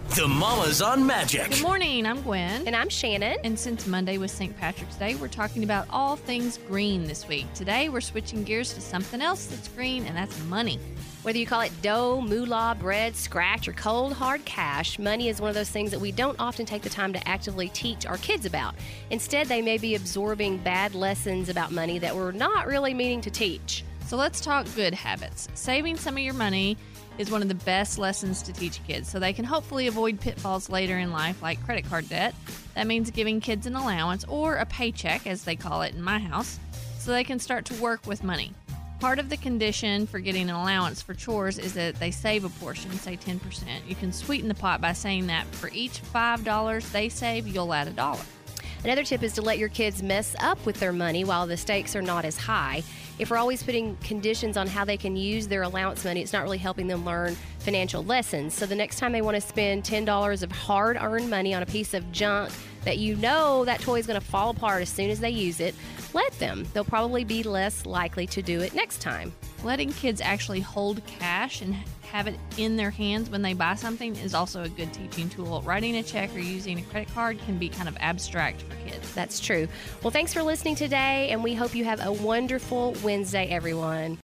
The Mamas on Magic. Good morning, I'm Gwen. And I'm Shannon. And since Monday was St. Patrick's Day, we're talking about all things green this week. Today, we're switching gears to something else that's green, and that's money. Whether you call it dough, moolah, bread, scratch, or cold, hard cash, money is one of those things that we don't often take the time to actively teach our kids about. Instead, they may be absorbing bad lessons about money that we're not really meaning to teach. So let's talk good habits. Saving some of your money is one of the best lessons to teach kids, so they can hopefully avoid pitfalls later in life like credit card debt. That means giving kids an allowance, or a paycheck, as they call it in my house, so they can start to work with money. Part of the condition for getting an allowance for chores is that they save a portion, say 10%. You can sweeten the pot by saying that for each $5 they save, you'll add $1. Another tip is to let your kids mess up with their money while the stakes are not as high. If we're always putting conditions on how they can use their allowance money, it's not really helping them learn financial lessons. So the next time they want to spend $10 of hard-earned money on a piece of junk that you know that toy is going to fall apart as soon as they use it, let them. They'll probably be less likely to do it next time. Letting kids actually hold cash and have it in their hands when they buy something is also a good teaching tool. Writing a check or using a credit card can be kind of abstract for kids. That's true. Well, thanks for listening today, and we hope you have a wonderful Wednesday, everyone.